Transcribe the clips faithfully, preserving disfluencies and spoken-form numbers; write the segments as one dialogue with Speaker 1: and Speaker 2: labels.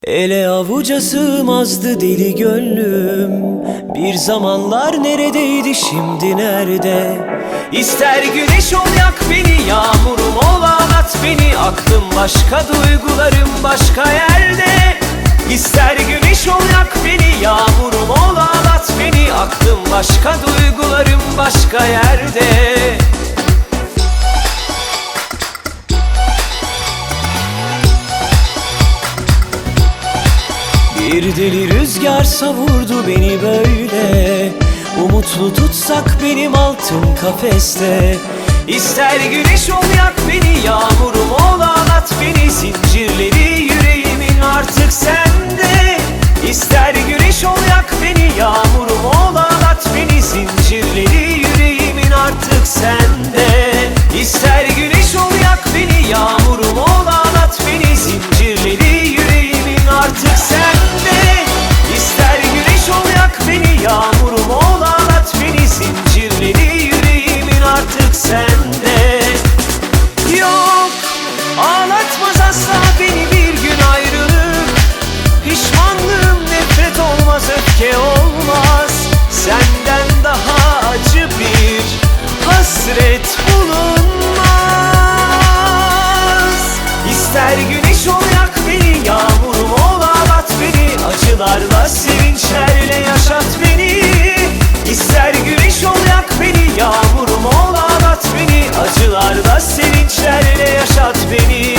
Speaker 1: Ele avuca sığmazdı deli gönlüm. Bir zamanlar neredeydi, şimdi nerede? İster güneş ol yak beni, yağmurum ol ağlat beni. Aklım başka, duygularım başka yerde. İster güneş ol yak beni, yağmurum ol ağlat beni. Aklım başka, duygularım başka yerde. Bir deli rüzgar savurdu beni böyle. Umutlu tutsak benim altın kafeste. İster güneş ol yak beni, yağmurum ol ağlat beni. Zincirleri yüreğimin artık sende. İster güneş ol yak beni, yağmurum ol ağlat beni. Zincirleri yüreğimin artık sende. İster güneş ol yak beni, yağmurum ol ağlat beni. Zincirleri yüreğimin artık sende. İster güneş ol yak beni, yağmurum ol ağlat beni. Zincirleri yüreğimin artık sende. Yok, ağlatmaz asla beni bir gün ayrılık. Pişmanlığım nefret olmaz, öfke olmaz. Senden daha acı bir hasret bulunmaz. İster güneş ol yak beni, yağmurum ol ağlat beni. Acılarla sevinçlerle yaşat beni. İster güneş ol yak beni, yağmurum ol ağlat beni. Acılarla sevinçlerle yaşat beni.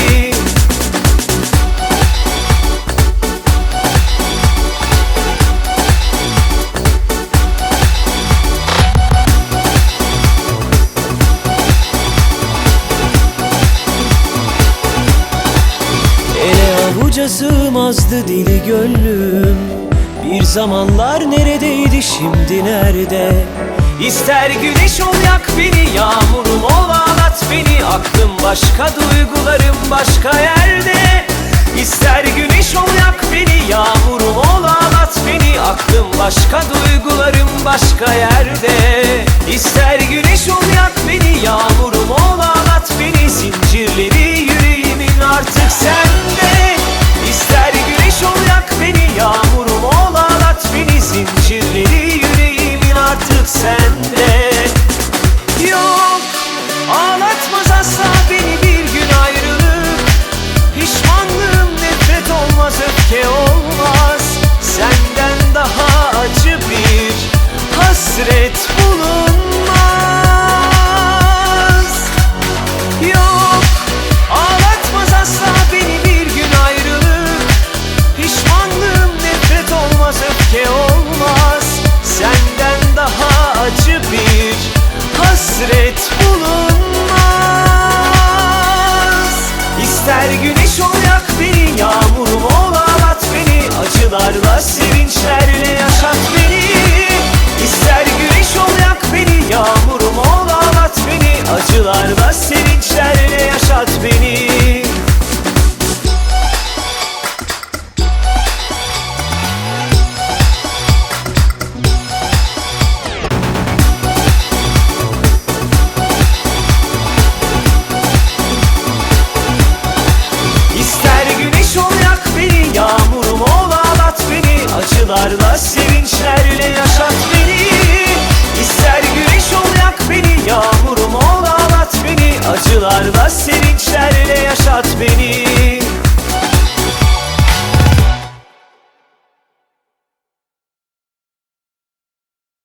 Speaker 1: Avuca sığmazdı deli gönlüm. Bir zamanlar neredeydi, şimdi nerede? İster güneş ol yak beni, yağmurum ol ağlat beni. Aklım başka, duygularım başka yerde. İster güneş ol yak beni, yağmurum ol ağlat beni. Aklım başka, duygularım başka yerde.